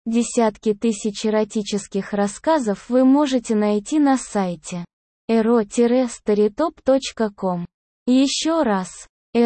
Десятки тысяч эротических рассказов вы можете найти на сайте ero-storytop.com. Еще раз.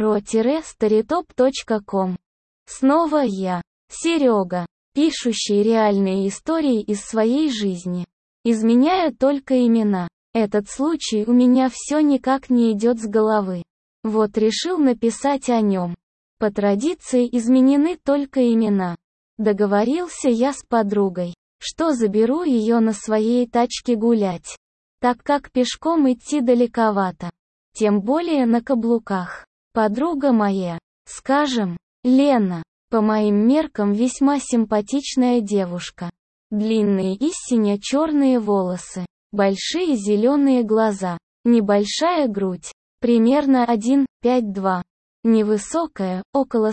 ero-storytop.com. Снова я, Серега, пишущий реальные истории из своей жизни. Изменяю только имена. Этот случай у меня все никак не идет с головы. Вот решил написать о нем. По традиции изменены только имена. Договорился я с подругой, что заберу ее на своей тачке гулять, так как пешком идти далековато. Тем более на каблуках. Подруга моя, скажем, Лена, по моим меркам весьма симпатичная девушка. Длинные и сине-черные волосы, большие зеленые глаза, небольшая грудь, примерно 1,52. Невысокая, около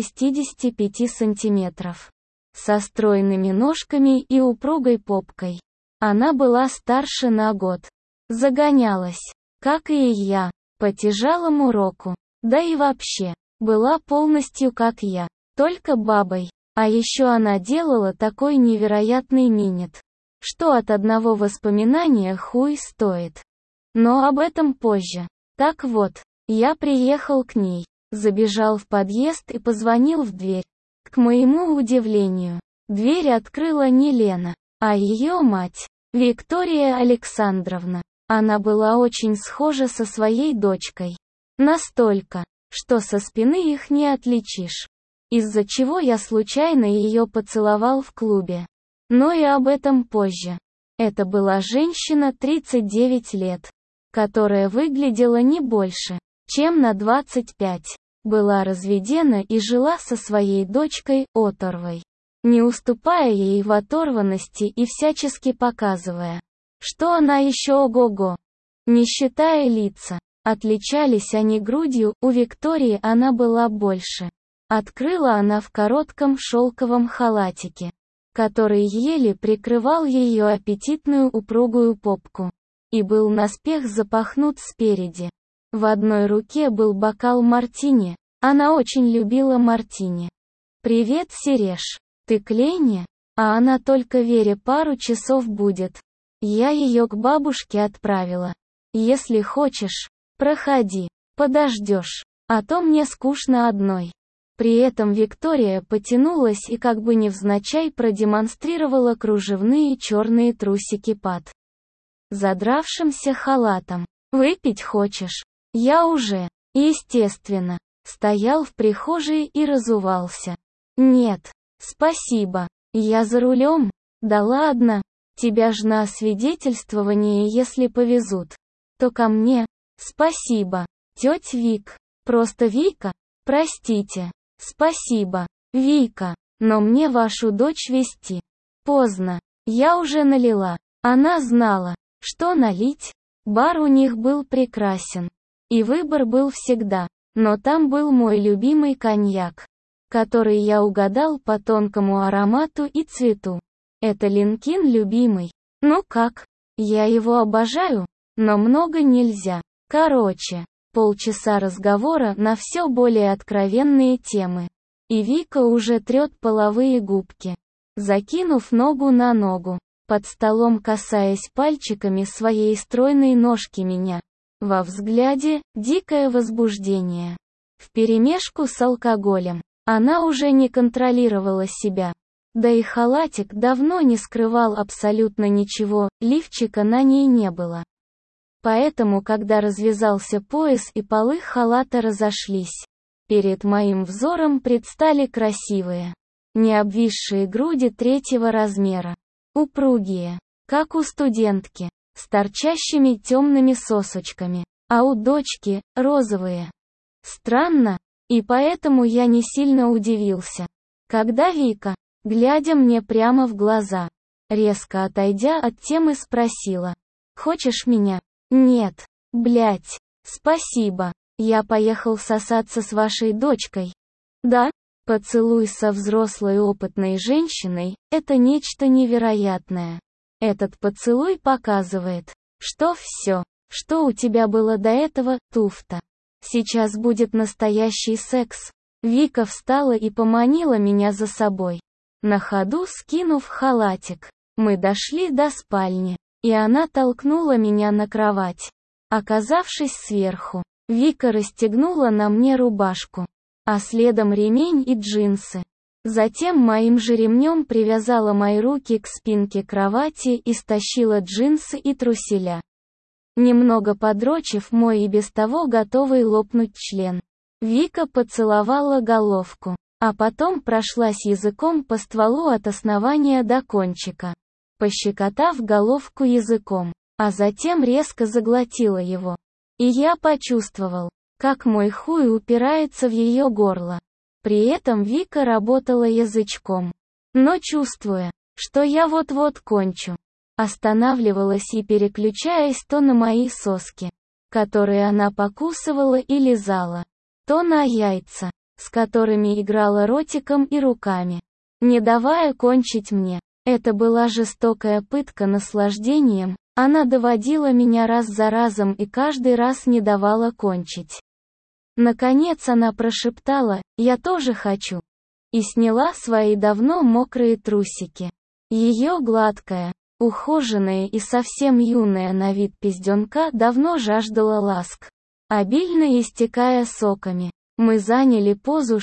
165 сантиметров. Со стройными ножками и упругой попкой. Она была старше на год. Загонялась, как и я, по тяжелому року. Да и вообще, была полностью как я, только бабой. А еще она делала такой невероятный минет, что от одного воспоминания хуй стоит. Но об этом позже. Так вот, я приехал к ней, забежал в подъезд и позвонил в дверь. К моему удивлению, дверь открыла не Лена, а ее мать, Виктория Александровна. Она была очень схожа со своей дочкой. Настолько, что со спины их не отличишь. Из-за чего я случайно ее поцеловал в клубе. Но и об этом позже. Это была женщина 39 лет, которая выглядела не больше, чем на 25. Была разведена и жила со своей дочкой, оторвой, не уступая ей в оторванности и всячески показывая, что она еще ого-го. Не считая лица, отличались они грудью, у Виктории она была больше. Открыла она в коротком шелковом халатике, который еле прикрывал ее аппетитную упругую попку, и был наспех запахнут спереди. В одной руке был бокал мартини, она очень любила мартини. «Привет, Сереж, ты к Лене?» А она только Вере пару часов будет. Я ее к бабушке отправила. Если хочешь, проходи, подождешь, а то мне скучно одной. При этом Виктория потянулась и как бы невзначай продемонстрировала кружевные черные трусики под задравшимся халатом. «Выпить хочешь?» Я уже, естественно, стоял в прихожей и разувался. «Нет, спасибо, я за рулем». «Да ладно, тебя ж на освидетельствование если повезут, то ко мне». «Спасибо, тетя Вик, просто Вика, простите». «Спасибо, Вика, но мне вашу дочь везти. Поздно, я уже налила». Она знала, что налить. Бар у них был прекрасен. И выбор был всегда. Но там был мой любимый коньяк, который я угадал по тонкому аромату и цвету. Это Ленкин любимый. Ну как? Я его обожаю, но много нельзя. Короче, полчаса разговора на все более откровенные темы. И Вика уже трет половые губки, закинув ногу на ногу, под столом касаясь пальчиками своей стройной ножки меня. Во взгляде дикое возбуждение. Вперемешку с алкоголем. Она уже не контролировала себя. Да и халатик давно не скрывал абсолютно ничего, лифчика на ней не было. Поэтому, когда развязался пояс и полы халата разошлись, перед моим взором предстали красивые, не обвисшие груди третьего размера, упругие, как у студентки, с торчащими темными сосочками, а у дочки – розовые. Странно, и поэтому я не сильно удивился, когда Вика, глядя мне прямо в глаза, резко отойдя от темы спросила: «Хочешь меня?» «Нет, блять, спасибо, я поехал сосаться с вашей дочкой». «Да?» Поцелуй со взрослой опытной женщиной – это нечто невероятное. Этот поцелуй показывает, что все, что у тебя было до этого, туфта. Сейчас будет настоящий секс. Вика встала и поманила меня за собой. на ходу скинув халатик. Мы дошли до спальни, и она толкнула меня на кровать. Оказавшись сверху, Вика расстегнула на мне рубашку, а следом ремень и джинсы. Затем моим же ремнем привязала мои руки к спинке кровати и стащила джинсы и труселя. Немного подрочив мой и без того готовый лопнуть член, Вика поцеловала головку, а потом прошлась языком по стволу от основания до кончика, пощекотав головку языком, а затем резко заглотила его. И я почувствовал, как мой хуй упирается в ее горло. При этом Вика работала язычком, но чувствуя, что я вот-вот кончу, останавливалась и переключаясь то на мои соски, которые она покусывала и лизала, то на яйца, с которыми играла ротиком и руками, не давая кончить мне. Это была жестокая пытка наслаждением, она доводила меня раз за разом и каждый раз не давала кончить. Наконец она прошептала: «Я тоже хочу», и сняла свои давно мокрые трусики. Ее гладкая, ухоженная и совсем юная на вид пизденка давно жаждала ласк, обильно истекая соками. Мы заняли позу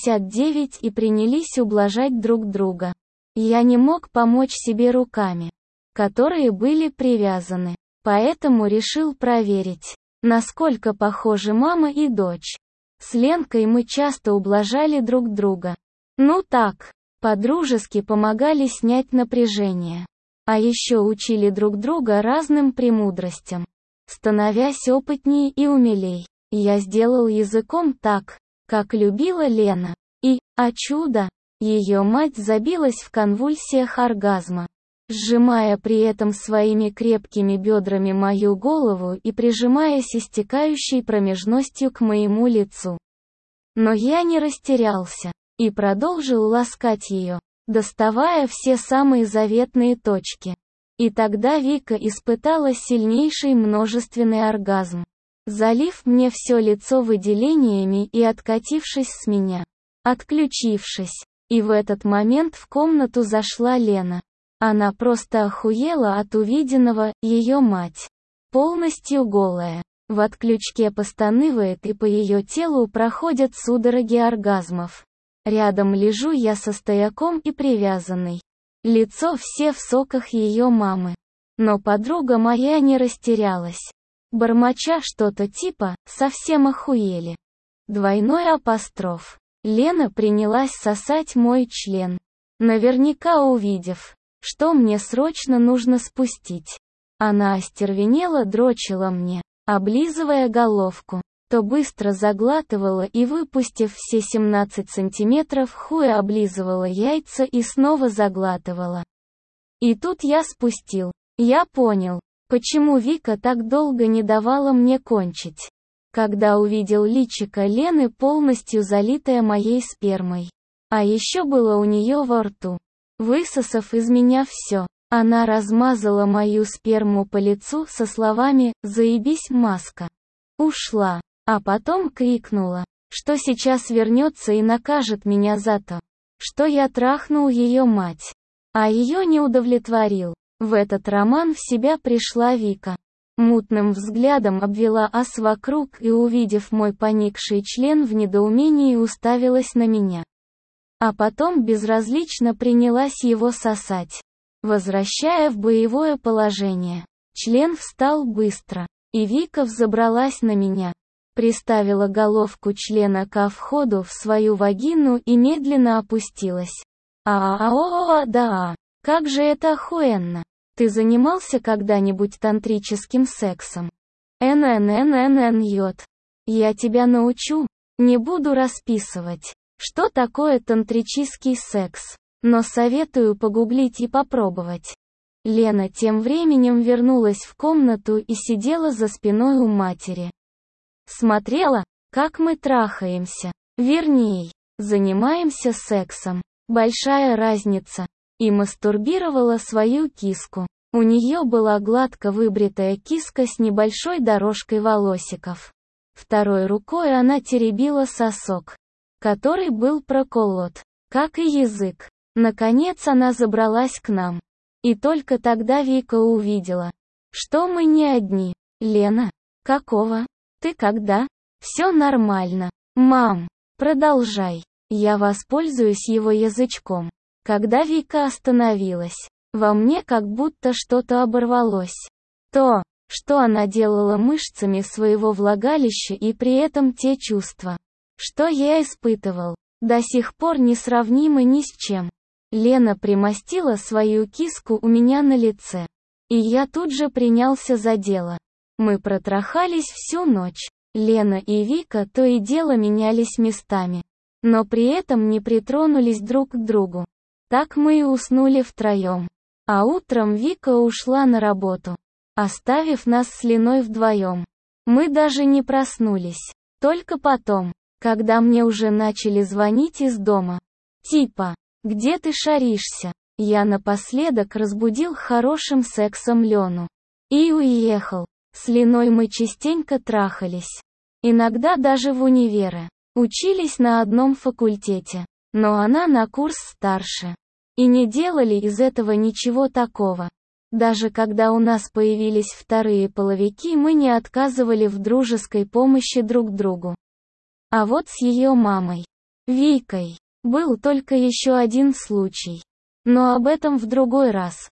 69 и принялись ублажать друг друга. Я не мог помочь себе руками, которые были привязаны, поэтому решил проверить, насколько похожи мама и дочь. С Ленкой мы часто ублажали друг друга. Ну так, подружески помогали снять напряжение. А еще учили друг друга разным премудростям, становясь опытнее и умелей. Я сделал языком так, как любила Лена. И, о чудо, ее мать забилась в конвульсиях оргазма, сжимая при этом своими крепкими бедрами мою голову и прижимаясь истекающей промежностью к моему лицу. Но я не растерялся и продолжил ласкать ее, доставая все самые заветные точки. И тогда Вика испытала сильнейший множественный оргазм, залив мне все лицо выделениями и откатившись с меня, отключившись. И в этот момент в комнату зашла Лена. Она просто охуела от увиденного, ее мать, полностью голая, в отключке постанывает и по ее телу проходят судороги оргазмов. Рядом лежу я со стояком и привязанный. Лицо все в соках ее мамы. Но подруга моя не растерялась. Бормоча что-то типа «совсем охуели». Двойной апостроф. Лена принялась сосать мой член, наверняка увидев, что мне срочно нужно спустить. Она остервенело дрочила мне, облизывая головку, то быстро заглатывала и, выпустив все 17 сантиметров хуя, облизывала яйца и снова заглатывала. И тут я спустил. Я понял, почему Вика так долго не давала мне кончить. Когда увидел личико Лены, полностью залитое моей спермой. А еще было у нее во рту. Высосав из меня все, она размазала мою сперму по лицу со словами «заебись, маска». Ушла, а потом крикнула, что сейчас вернется и накажет меня за то, что я трахнул ее мать. А ее не удовлетворил. В этот роман в себя пришла Вика. Мутным взглядом обвела ас вокруг и, увидев мой поникший член, в недоумении уставилась на меня. А потом безразлично принялась его сосать, возвращая в боевое положение. Член встал быстро, и Вика взобралась на меня, приставила головку члена ко входу в свою вагину и медленно опустилась. Да, как же это охуенно! Ты занимался когда-нибудь тантрическим сексом? Йод. Я тебя научу, не буду расписывать, что такое тантрический секс, но советую погуглить и попробовать. Лена тем временем вернулась в комнату и сидела за спиной у матери. Смотрела, как мы трахаемся, вернее, занимаемся сексом. Большая разница. И мастурбировала свою киску. У нее была гладко выбритая киска с небольшой дорожкой волосиков. Второй рукой она теребила сосок, который был проколот, как и язык. Наконец она забралась к нам. И только тогда Вика увидела, что мы не одни. Лена, какого? Ты когда? Все нормально. Мам, продолжай. Я воспользуюсь его язычком. Когда Вика остановилась, во мне как будто что-то оборвалось. То, что она делала мышцами своего влагалища, и при этом те чувства, что я испытывал, до сих пор несравнимы ни с чем. Лена примостила свою киску у меня на лице. И я тут же принялся за дело. Мы протрахались всю ночь. Лена и Вика то и дело менялись местами, но при этом не притронулись друг к другу. Так мы и уснули втроем. А утром Вика ушла на работу, оставив нас с Леной вдвоем. Мы даже не проснулись. Только потом, когда мне уже начали звонить из дома. Типа, где ты шаришься? Я напоследок разбудил хорошим сексом Лену. И уехал. С Леной мы частенько трахались. Иногда даже в универе. Учились на одном факультете. Но она на курс старше. И не делали из этого ничего такого. Даже когда у нас появились вторые половики, мы не отказывали в дружеской помощи друг другу. А вот с ее мамой, Викой, был только еще один случай. Но об этом в другой раз.